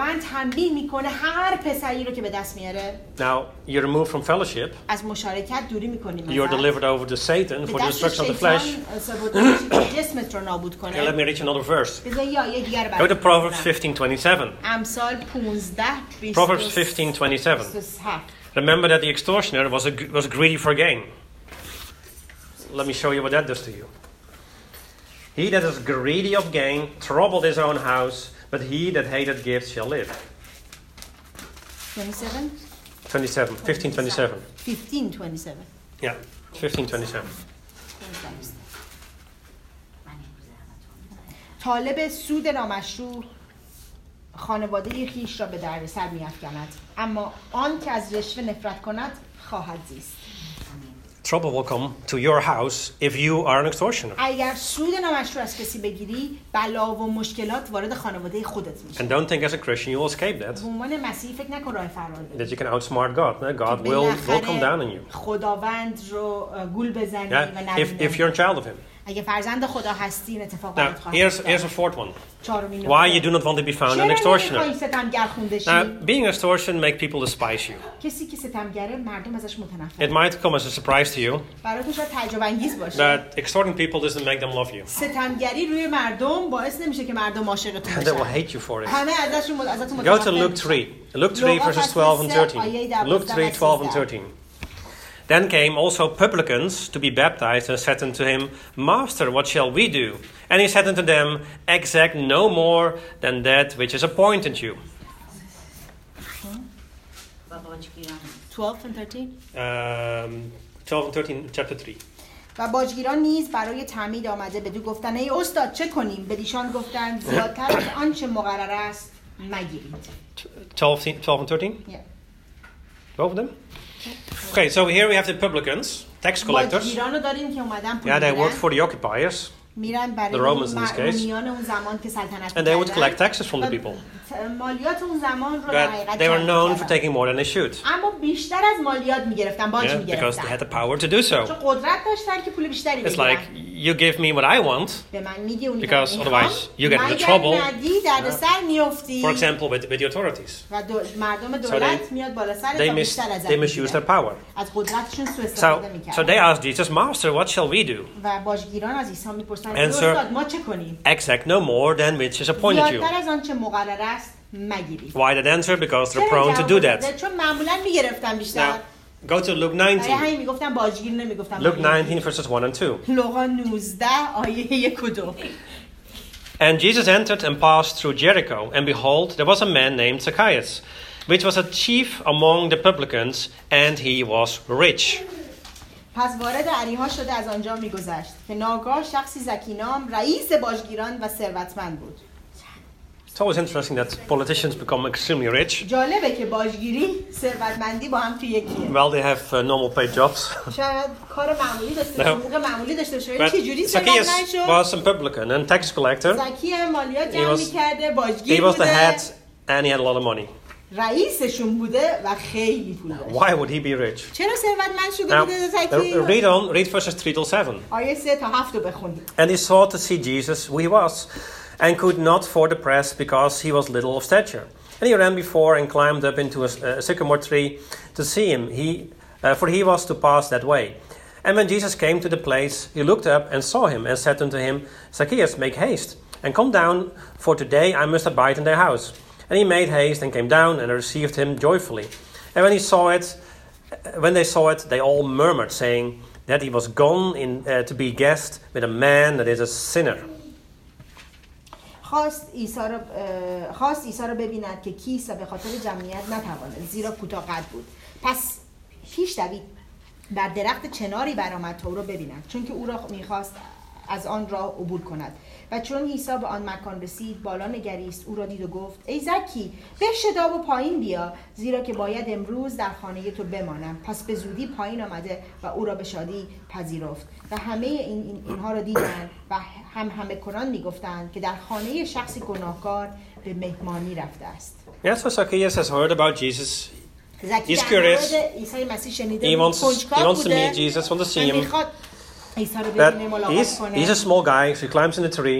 Now, you're removed from fellowship. You're delivered over to Satan for the destruction of the flesh. Yeah, let me read another verse. Go to Proverbs 15:27. Proverbs 15:27. Remember that the extortioner was greedy for gain. Let me show you what that does to you. He that is greedy of gain troubled his own house, but he that hated gifts shall live. 15:27. 15:27. Yeah, 15:27. طالب سود نامشروع خانواده خویش را به دردسر می‌افکند، اما آن که از رشوه نفرت کند خواهد زیست. trouble will come to your house if you are an extortioner. اگر سود نامشروع از کسی بگیری بلا و مشکلات وارد خانواده خودت میشه. And don't think as a Christian you will escape that. به عنوان مسیحی فکر نکن راه فرار داری. That you can outsmart God. God will come down on you. خداوند رو گول بزنی و if you're a child of him. اگه فرزند خدا هستی این اتفاق برات خواهد افتاد. Here's a fourth one. Why you do not want to be found an extortioner. Now, being an extortioner makes people despise you. It might come as a surprise to you that extorting people doesn't make them love you. And they will hate you for it. Go to Luke 3. Luke 3 verses 12 and 13. Luke 3, 12 and 13. Then came also publicans to be baptized and said unto him, Master, what shall we do? And he said unto them, Exact no more than that which is appointed you. 12 and 13? 12 and 13, chapter 3. و باجگیران نیز برای تعمید آمده بدو گفتند ای استاد چه کنیم؟ بدیشان گفتند زیادتر از آنچه مقرر است مگیرید. 12 and 13? Yeah. Both of them? Okay, so here we have the publicans, tax collectors. Yeah, they worked for the occupiers, the Romans in this case. And they would collect taxes from the people. But they were known for taking more than they should. Yeah, because they had the power to do so. It's like, you give me what I want, because otherwise you get into trouble. For example, with the authorities. So they misuse their power. So they asked Jesus, Master, what shall we do? Answer, exact no more than which is appointed you. Why that answer? Because they're prone to do that. Now, go to Luke 19. Luke 19 verses 1 and 2. And Jesus entered and passed through Jericho, and behold, there was a man named Zacchaeus, which was a chief among the publicans, and he was rich. پس وارد عریها شده از آنجا می‌گذشت که ناگاه شخصی زکی نام رئیس باجگیران و ثروتمند بود. It's always interesting that politicians become extremely rich. جالبه که باجگیری ثروتمندی با هم توی یکیه. Well, they have normal paid jobs. شاید کار معمولی داشته باشه، حقوق معمولی داشته باشه. چجوری Zacchaeus was a publican and tax collector. زکی مالیات جمع می‌کرده، باجگیر بوده. He was the head and he had a lot of money. رئیسشون بوده و خیلی پول داشت. Why would he be rich? چرا ثروتمند شده بوده زکی؟ Read verses 3 till 7. آیه 3 تا 7 رو بخونید. And he sought to see Jesus who he was, and could not ford the press because he was little of stature. And he ran before and climbed up into a sycamore tree to see him, for he was to pass that way. And when Jesus came to the place, he looked up and saw him, and said unto him, Zacchaeus, make haste, and come down, for today I must abide in thy house. And he made haste and came down and received him joyfully. And when they saw it, they all murmured, saying that he was gone to be guest with a man that is a sinner. خواست عیسی را ببیند که کیست و به خاطر جمعیت نتواند زیرا کوتاه قد بود. پس پیش دوید بر درخت چناری برآمد تا او را ببیند، چون که او را می‌خواست از آن راه عبور کند. و چون عیسی به آن مکان رسید بالا نگریست، او را دید و گفت ای زکی بشتاب و پایین بیا، زیرا که باید امروز در خانه تو بمانم. پس به زودی پایین آمده و او را به شادی پذیرفت. و همه اینها را دیدند و همه کنان میگفتند که در خانه شخصی گناهکار به مهمانی رفته است. Yes, so Zacchaeus has heard about Jesus. He's curious. He wants to meet Jesus, wants to see him. But he's a small guy, so he climbs in the tree.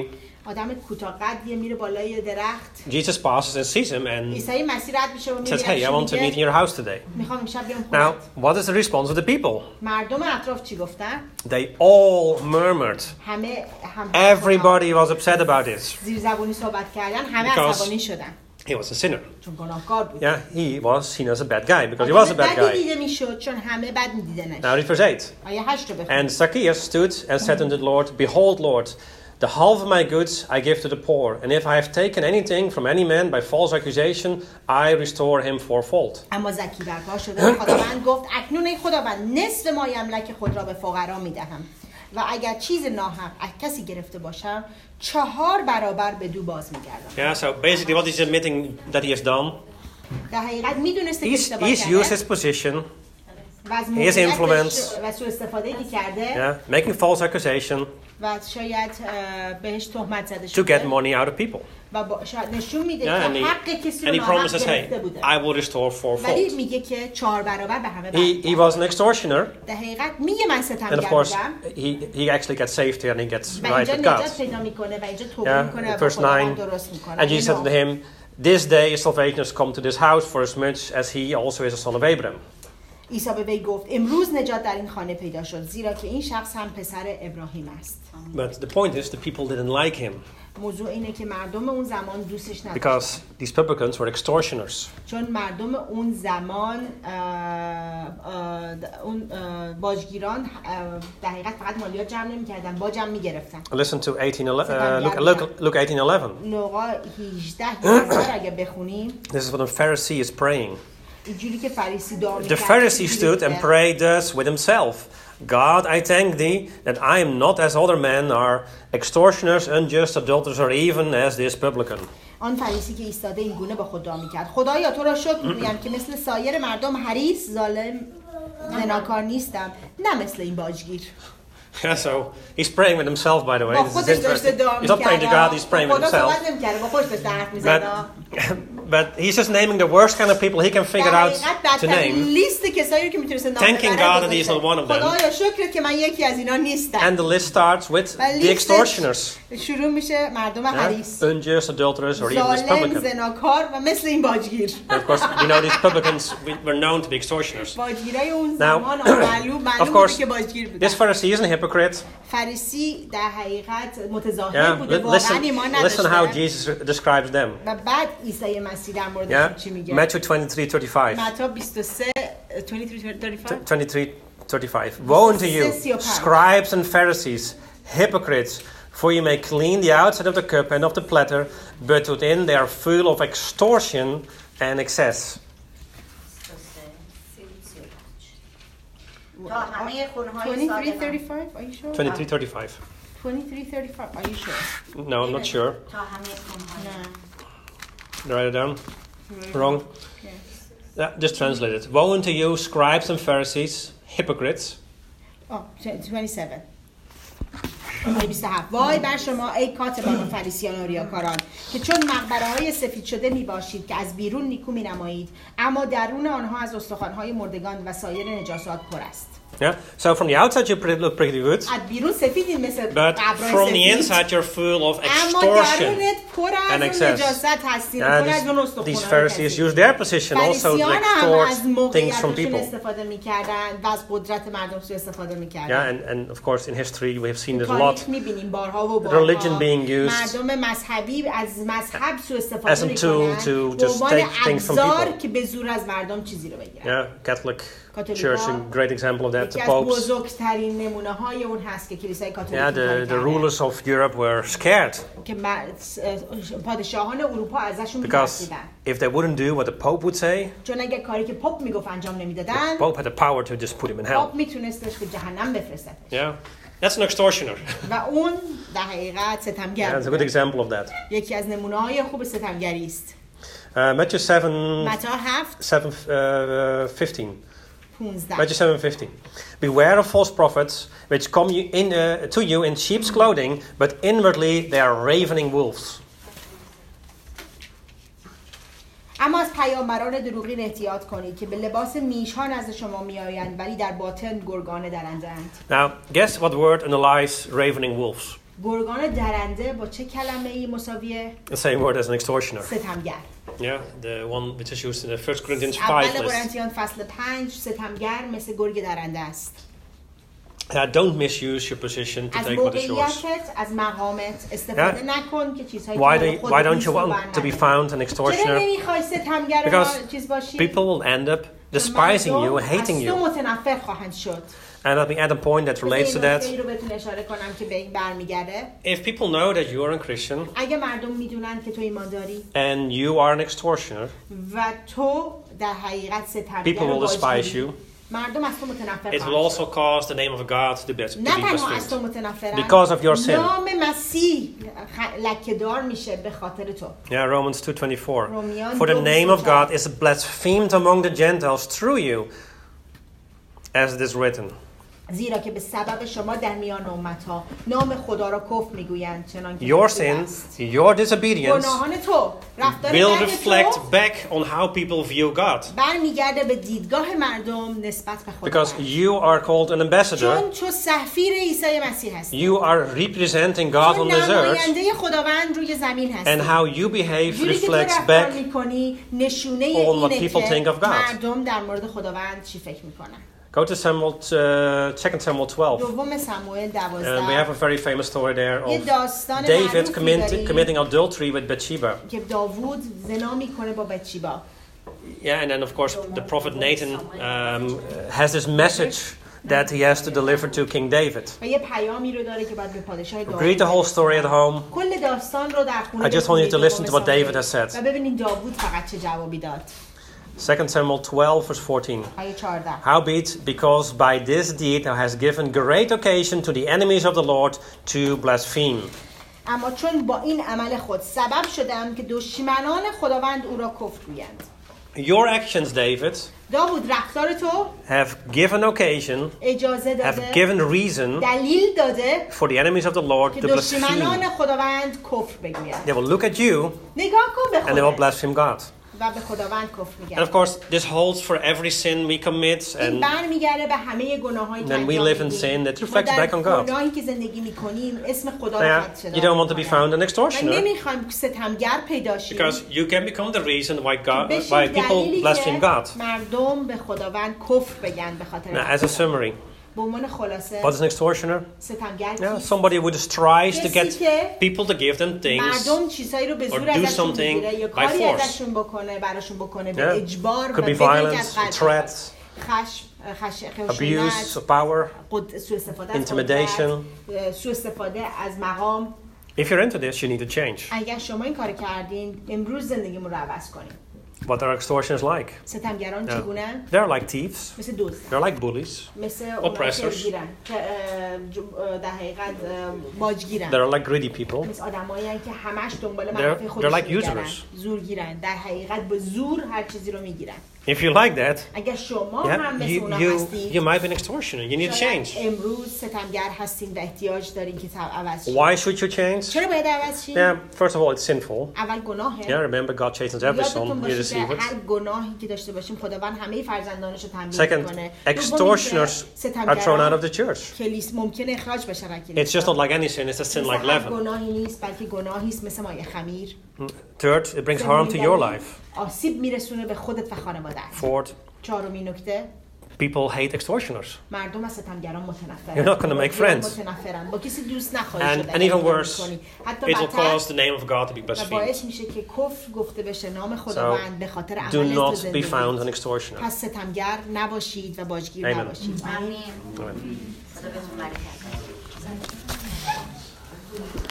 Jesus passes and sees him and says, hey, I want to meet in your house today. Now, what is the response of the people? They all murmured. Everybody was upset about this. Because he was a sinner. Yeah, he was seen as a bad guy because he was a bad guy. Now read verse 8. And Zacchaeus stood and said unto the Lord, Behold, Lord, the half of my goods I give to the poor, and if I have taken anything from any man by false accusation, I restore him fourfold. اما زکی برپا شد و خداوند گفت اکنون ای خداوند نصف مای املاک خود را به فقرا میدهم و اگر چیز ناحق از کسی گرفته باشم 4 برابر به دو باز میگردم. Yeah, so basically what he's admitting that he has done, در حقیقت میدونسته که اشتباه کرده. He's used his position his influence, making false accusation to get money out of people. And he promises, hey, I will restore fourfold. He was an extortioner. And of course, he actually gets saved here and he gets right with God. Verse 9, and Jesus said to him, this day salvation has come to this house, for as much as he also is a son of Abraham. عیسی به وی گفت امروز نجات در این خانه پیدا شد زیرا که این شخص هم پسر ابراهیم است. But the point is the people didn't like him. موضوع اینه که مردم اون زمان دوستش نداشتن. Because these publicans were extortioners. چون مردم اون زمان اون باجگیران در حقیقت فقط مالیات جمع نمی‌کردن، باج هم می‌گرفتن. Listen to 18:11. Look 18:11. لوقا 18:11 اگه بخونیم. This is what a Pharisee is praying. The Pharisee stood and prayed thus with himself. God, I thank thee that I am not as other men are, extortioners, unjust, adulterers, or even as this publican. آن فریسی که ایستاده این گونه با خود دعا می‌کرد خدایا تو را شکر می‌گویم که مثل سایر مردم حریص، ظالم، زناکار نیستم، نه مثل این باجگیر. Yeah, so he's praying with himself, by the way. This is interesting. He's not praying to God, he's praying with himself. But he's just naming the worst kind of people he can figure out to name. Thanking God that he's not one of them. And the list starts with the extortioners. Unjust, adulterers, or even this publican. And of course, you know these publicans were known to be extortioners. Now, of course, this Pharisee isn't a hypocrite. Listen how Jesus describes them. Matthew 23:35. 23:35. Woe unto you, scribes and Pharisees, hypocrites, for you may clean the outside of the cup and of the platter, but within they are full of extortion and excess. 23:35. Are you sure? 23:35. 23:35. Are you sure? No, I'm not sure. Write it down. Wrong. Yes. Yeah, just translate it. Woe unto you, scribes and Pharisees, hypocrites. Oh, 27. 27. وای بر شما ای کاتبان و فریسیان و ریاکاران که چون مقبره‌های سفید شده میباشید که از بیرون نیکو مینمایید اما درون آنها از استخوان‌های مردگان و سایر نجاسات پر است. Yeah. So from the outside you look pretty good, but from the inside you're full of extortion and excess. These Pharisees use their position also to extort things from people. Yeah, and of course in history we have seen this a lot. Religion being used as a tool to just take things from people. Yeah, Catholic Church, a great example of that. The popes. Yeah, the rulers of Europe were scared. Because if they wouldn't do what the Pope would say, the Pope had the power to just put him in hell. Yeah, that's an extortioner. Yeah, that's a good example of that. Matthew 7:15. Matthew 7:15. Beware of false prophets, which come to you in sheep's clothing, but inwardly they are ravening wolves. اما از پیامبران دروغین احتیاط کنید که به لباس میشها نزد شما میآیند ولی در باطن گرگان درنده‌اند. Now, guess what word underlies ravening wolves? گرگان درنده با چه کلمه‌ای مساویه؟ The same word as an extortioner. ستمگر. Yeah, the one which is used in the 1 Corinthians 5 list. اول قرنتیان فصل 5 ستمگر مثل گرگ درنده است. Don't misuse your position to take what is yours. از مقامت استفاده نکن که چیزهایی Why don't you want to be found an extortioner? Because people will end up despising you and hating you. And let me add a point that relates to that. If people know that you are a Christian and you are an extortioner, people will despise you. It will also cause the name of God to be blasphemed because of your sin. Yeah, Romans 2:24. For the name of God is blasphemed among the Gentiles through you. as it is written. زیرا که به سبب شما در میان امتها نام خدا را کفر میگویند چنانکه your sin, your disobedience گناهان تو will reflect back on how people view God. برمیگرده به دیدگاه مردم نسبت به خدا. Because you are called an ambassador. چون تو سفیر عیسی مسیح هستی. You are representing God on this earth. نماینده خداوند روی زمین هستی. And how you behave reflects back نشونه on what people think of God. مردم در مورد خداوند چی فکر میکنن. Go to Samuel, 2 Samuel 12. And we have a very famous story there of David committing adultery with Bathsheba. Yeah, and then of course the prophet Nathan has this message that he has to deliver to King David. Read the whole story at home. I just want you to listen to what David has said. 2 Samuel 12 verse 14. Howbeit, because by this deed thou hast given great occasion to the enemies of the Lord to blaspheme. اما چون با این عمل خود سبب شدم که دشمنان خداوند او را کفر گویند. Your actions, David, داوود رفتار تو have given occasion, اجازه داده, have given reason دلیل داده for the enemies of the Lord to blaspheme. دشمنان خداوند کفر بگویند. They will look at you نگاه کن به خودت. And they will blaspheme God. و به خداوند کفر میگن. And of course, this holds for every sin we commit, and برمیگره به همه گناهایی که then we live in sin that reflects back on God. گناهی که زندگی میکنیم اسم خدا را حد شده. You don't want to be found an extortioner. نمیخوایم ستمگر پیدا شیم. Because you can become the reason why people blaspheme God. مردم به خداوند کفر بگن به خاطر. Now, as a summary. What is an extortioner? Yeah, somebody who just tries to get people to give them things or do something by force. Yeah. Could be violence, threats, abuse of power, intimidation. If you're into this, you need to change. What are extortioners like? They're like thieves. They're like bullies. Oppressors. They're like greedy people. They're like usurers. If you like that, you might be an extortioner. You need to change. Why should you change? Yeah, first of all, it's sinful. Yeah, remember God chastens every son. You receive it. Second, extortioners are thrown out of the church. It's just not like any sin, it's a sin like leaven. Third, it brings harm to your life. Fourth, people hate extortioners. You're not going to make friends. And even worse, it will cause the name of God to be blasphemed. So, do not be found an extortioner. Amen.